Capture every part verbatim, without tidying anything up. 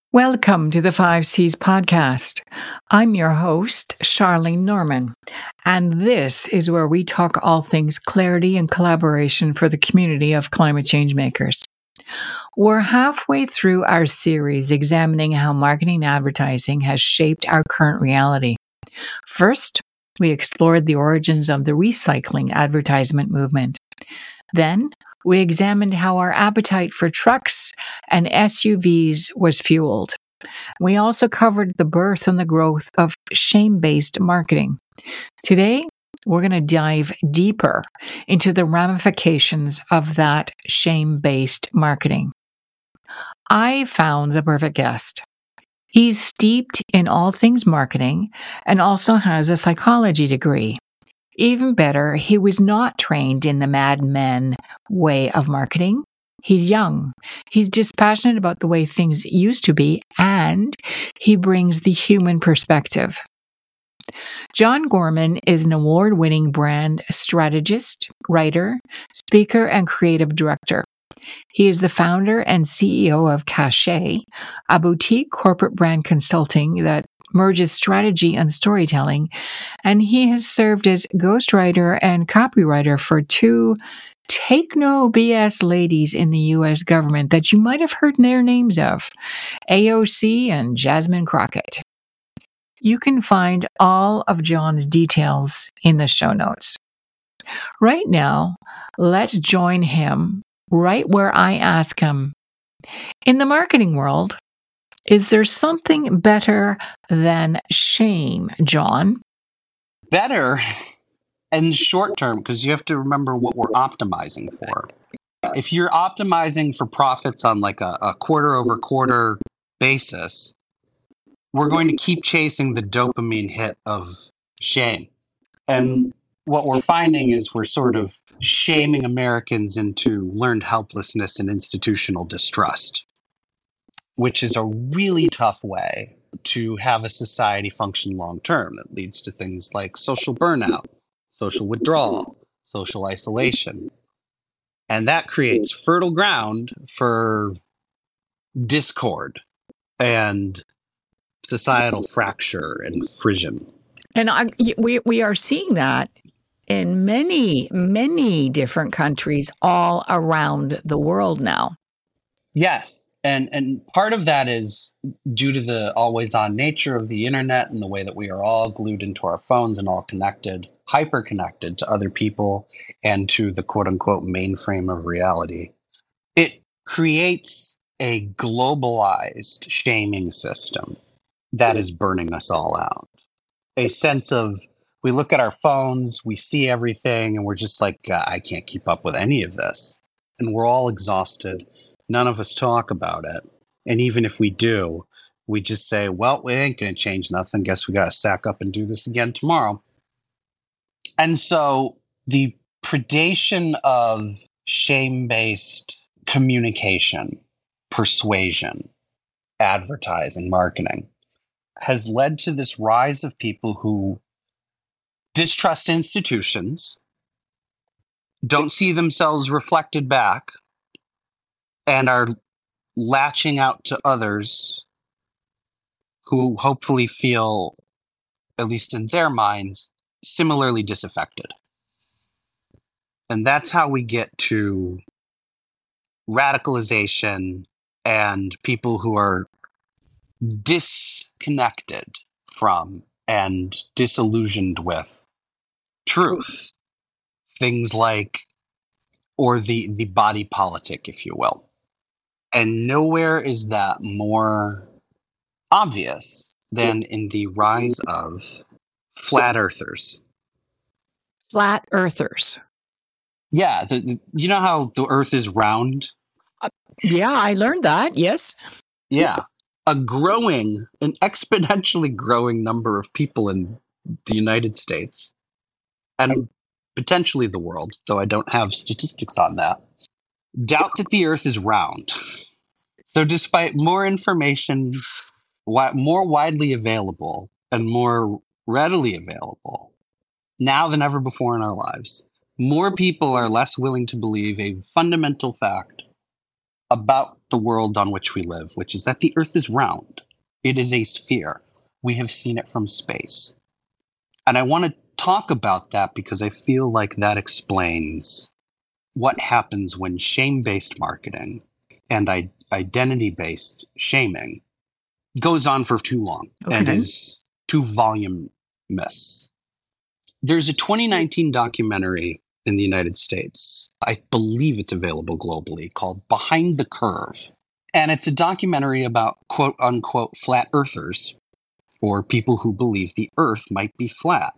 Welcome to the Five C's podcast. I'm your host, Charlene Norman, and this is where we talk all things clarity and collaboration for the community of climate change makers. We're halfway through our series examining how marketing and advertising has shaped our current reality. First, we explored the origins of the recycling advertisement movement. Then, we examined how our appetite for trucks and S U Vs was fueled. We also covered the birth and the growth of shame-based marketing. Today, we're going to dive deeper into the ramifications of that shame-based marketing. I found the perfect guest. He's steeped in all things marketing and also has a psychology degree. Even better, he was not trained in the Mad Men way of marketing. He's young. He's just passionate about the way things used to be, and he brings the human perspective. John Gorman is an award-winning brand strategist, writer, speaker, and creative director. He is the founder and C E O of Cachet, a boutique corporate brand consulting that merges strategy and storytelling, and he has served as ghostwriter and copywriter for two take no B S ladies in the U S government that you might have heard their names of, A O C and Jasmine Crockett. You can find all of John's details in the show notes. Right now, let's join him right where I ask him, in the marketing world, is there something better than shame, John? Better and short term, because you have to remember what we're optimizing for. If you're optimizing for profits on like a, a quarter over quarter basis, we're going to keep chasing the dopamine hit of shame. And what we're finding is we're sort of shaming Americans into learned helplessness and institutional distrust, which is a really tough way to have a society function long term. It leads to things like social burnout, social withdrawal, social isolation. And that creates fertile ground for discord and societal fracture and frisson. And I, we, we are seeing that in many, many different countries all around the world now. Yes. And and part of that is due to the always-on nature of the internet and the way that we are all glued into our phones and all connected, hyper-connected to other people and to the quote-unquote mainframe of reality. It creates a globalized shaming system that is burning us all out. A sense of, we look at our phones, we see everything, and we're just like, I can't keep up with any of this. And we're all exhausted. None of us talk about it. And even if we do, we just say, well, it ain't going to change nothing. Guess we got to sack up and do this again tomorrow. And so the predation of shame-based communication, persuasion, advertising, marketing has led to this rise of people who distrust institutions, don't see themselves reflected back, and are latching out to others who hopefully feel, at least in their minds, similarly disaffected. And that's how we get to radicalization and people who are disconnected from and disillusioned with truth. Things like, or the, the body politic, if you will. And nowhere is that more obvious than in the rise of flat earthers. Flat earthers. Yeah, the, the, you know how the earth is round? Uh, yeah, I learned that, yes. Yeah. A growing, an exponentially growing number of people in the United States, and potentially the world, though I don't have statistics on that, doubt that the earth is round. So despite more information, wi- more widely available and more readily available now than ever before in our lives, more people are less willing to believe a fundamental fact about the world on which we live, which is that the Earth is round. It is a sphere. We have seen it from space. And I want to talk about that because I feel like that explains what happens when shame-based marketing and I- identity-based shaming goes on for too long Okay. and is too voluminous. There's a twenty nineteen documentary in the United States, I believe it's available globally, called Behind the Curve. And it's a documentary about quote unquote flat earthers, or people who believe the earth might be flat.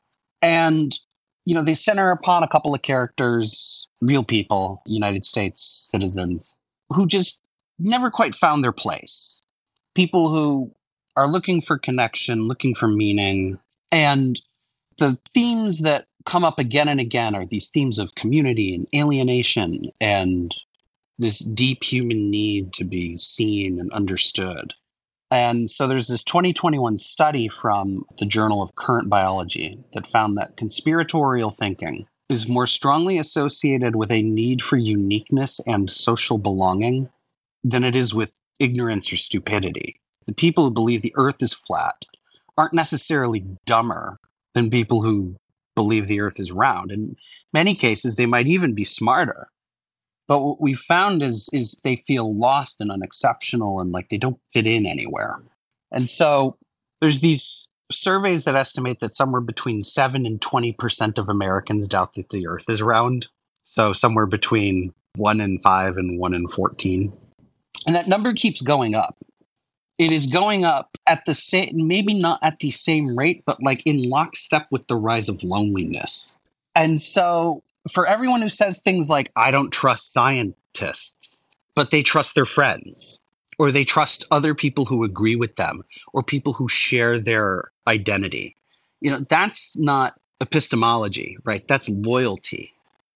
And, you know, they center upon a couple of characters, real people, United States citizens, who just never quite found their place. People who are looking for connection, looking for meaning. And the themes that come up again and again are these themes of community and alienation and this deep human need to be seen and understood. And so there's this twenty twenty-one study from the Journal of Current Biology that found that conspiratorial thinking is more strongly associated with a need for uniqueness and social belonging than it is with ignorance or stupidity. The people who believe the earth is flat aren't necessarily dumber than people who believe the earth is round. In many cases, they might even be smarter. But what we found is, is they feel lost and unexceptional and like they don't fit in anywhere. And so there's these surveys that estimate that somewhere between seven and twenty percent of Americans doubt that the earth is round. So somewhere between one in five and one in fourteen. And that number keeps going up. It is going up at the same, maybe not at the same rate, but like in lockstep with the rise of loneliness. And so for everyone who says things like, I don't trust scientists, but they trust their friends, or they trust other people who agree with them, or people who share their identity, you know, that's not epistemology, right? That's loyalty.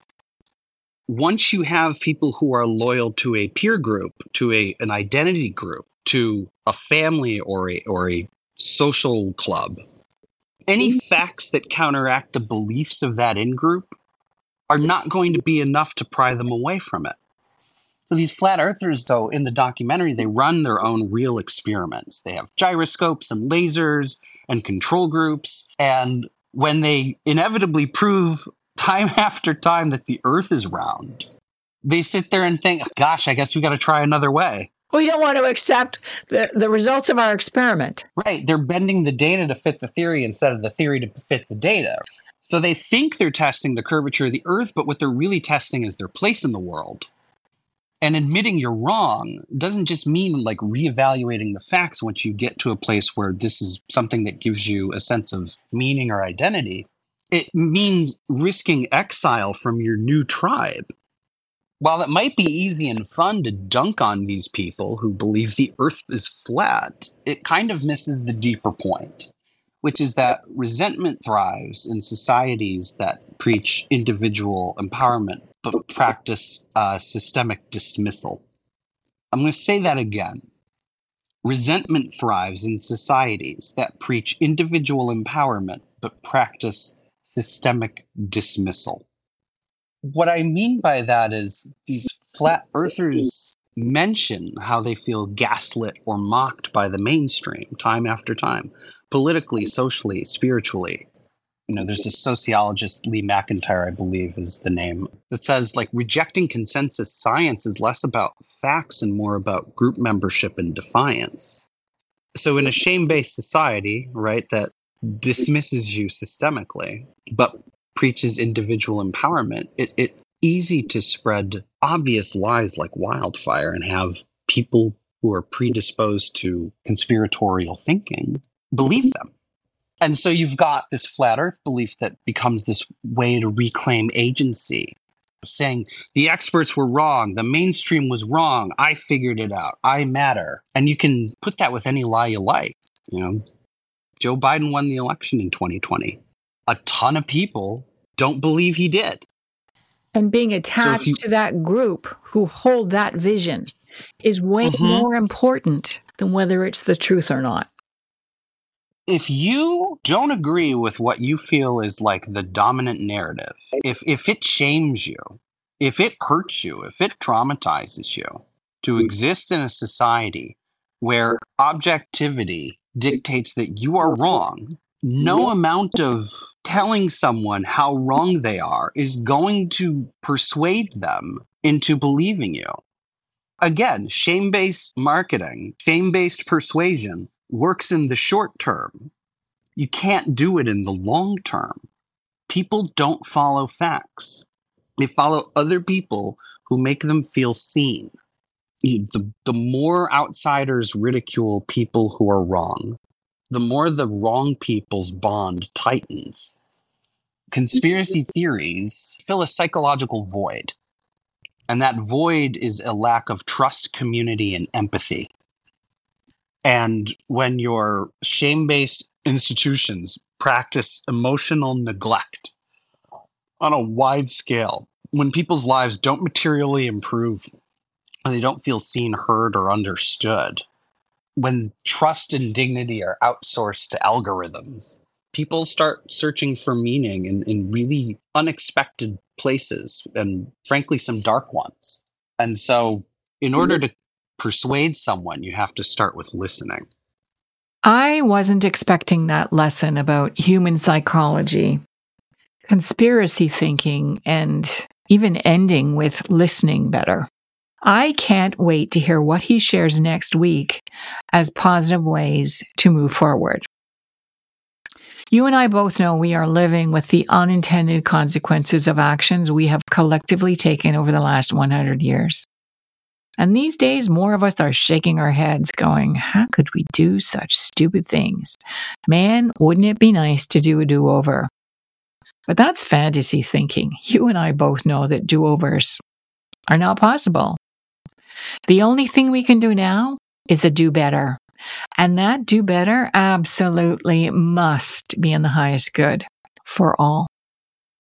Once you have people who are loyal to a peer group, to a an identity group, to a family or a or a social club, any facts that counteract the beliefs of that in-group are not going to be enough to pry them away from it. So these flat earthers, though, in the documentary, they run their own real experiments. They have gyroscopes and lasers and control groups. And when they inevitably prove time after time that the earth is round, they sit there and think, gosh, I guess we got to try another way. We don't want to accept the, the results of our experiment. Right. They're bending the data to fit the theory instead of the theory to fit the data. So they think they're testing the curvature of the earth, but what they're really testing is their place in the world. And admitting you're wrong doesn't just mean like reevaluating the facts once you get to a place where this is something that gives you a sense of meaning or identity. It means risking exile from your new tribe. While it might be easy and fun to dunk on these people who believe the earth is flat, it kind of misses the deeper point, which is that resentment thrives in societies that preach individual empowerment but practice uh, systemic dismissal. I'm going to say that again. Resentment thrives in societies that preach individual empowerment but practice systemic dismissal. What I mean by that is these flat earthers mention how they feel gaslit or mocked by the mainstream time after time, politically, socially, spiritually. You know, there's a sociologist, Lee McIntyre, I believe is the name, that says like rejecting consensus science is less about facts and more about group membership and defiance. So in a shame-based society, right, that dismisses you systemically, but preaches individual empowerment, it, it's easy to spread obvious lies like wildfire and have people who are predisposed to conspiratorial thinking believe them. And so you've got this flat earth belief that becomes this way to reclaim agency, saying the experts were wrong, the mainstream was wrong, I figured it out, I matter. And you can put that with any lie you like. You know, Joe Biden won the election in twenty twenty. A ton of people don't believe he did. And being attached so you, to that group who hold that vision is way mm-hmm. more important than whether it's the truth or not. If you don't agree with what you feel is like the dominant narrative, if if it shames you, if it hurts you, if it traumatizes you, to exist in a society where objectivity dictates that you are wrong, no amount of telling someone how wrong they are is going to persuade them into believing you. Again, shame-based marketing, shame-based persuasion works in the short term. You can't do it in the long term. People don't follow facts. They follow other people who make them feel seen. The, the more outsiders ridicule people who are wrong, the more the wrong people's bond tightens. Conspiracy theories fill a psychological void, and that void is a lack of trust, community, and empathy. And when your shame-based institutions practice emotional neglect on a wide scale, when people's lives don't materially improve and they don't feel seen, heard, or understood, when trust and dignity are outsourced to algorithms, people start searching for meaning in, in really unexpected places, and frankly, some dark ones. And so in order to persuade someone, you have to start with listening. I wasn't expecting that lesson about human psychology, conspiracy thinking, and even ending with listening better. I can't wait to hear what he shares next week as positive ways to move forward. You and I both know we are living with the unintended consequences of actions we have collectively taken over the last one hundred years. And these days, more of us are shaking our heads going, how could we do such stupid things? Man, wouldn't it be nice to do a do-over? But that's fantasy thinking. You and I both know that do-overs are not possible. The only thing we can do now is a do better. And that do better absolutely must be in the highest good for all.